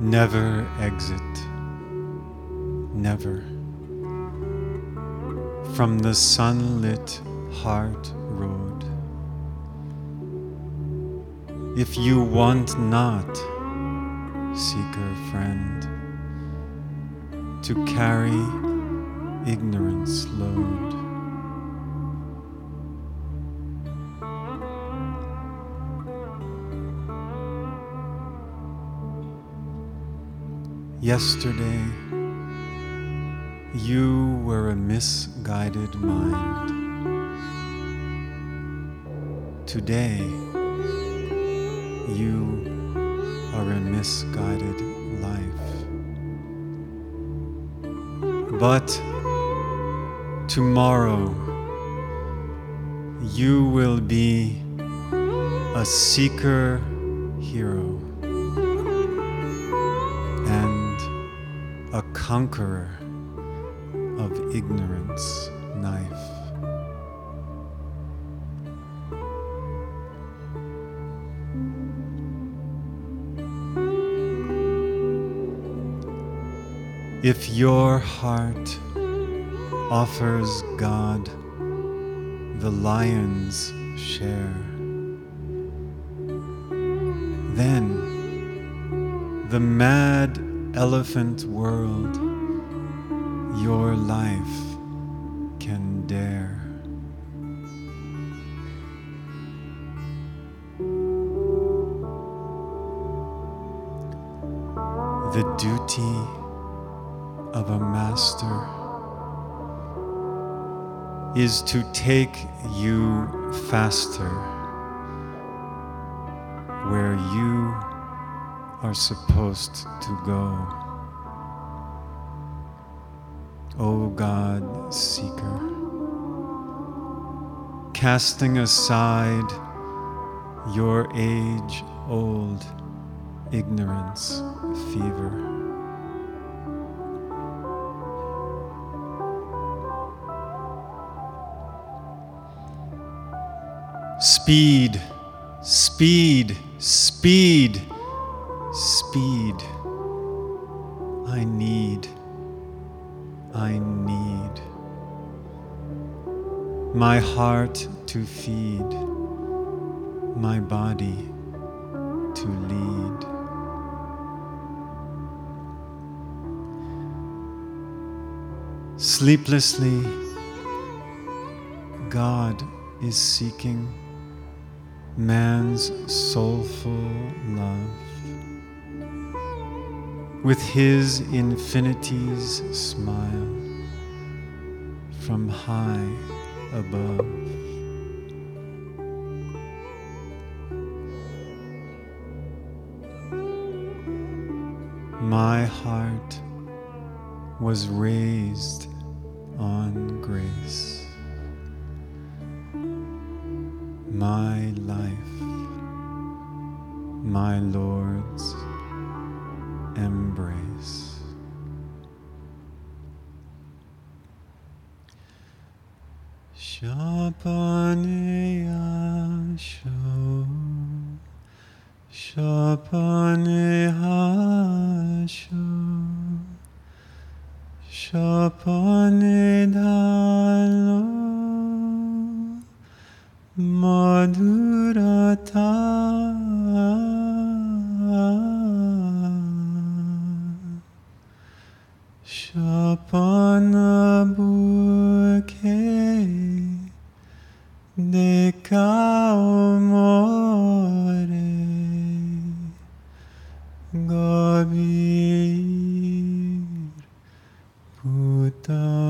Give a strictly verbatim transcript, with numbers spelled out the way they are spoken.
Never exit, never, from the sunlit heart road. If you want not, seeker friend, to carry ignorance load. Yesterday, you were a misguided mind. Today, you are a misguided life. But tomorrow, you will be a seeker hero and a conqueror of ignorance knife. If your heart offers God the lion's share, then the mad elephant world your life can dare. The duty of a master is to take you faster where you are supposed to go. O God seeker, casting aside your age-old ignorance fever. Speed, speed, speed, speed. I need, I need my heart to feed, my body to lead. Sleeplessly, God is seeking man's soulful love with his infinity's smile from high above. My heart was raised on grace. My life, my Lord's embrace. Shapaneya sho, Shapaneha sho, Shapanedhalo Madhurata Shapana bouquet de caomore Gabir Puta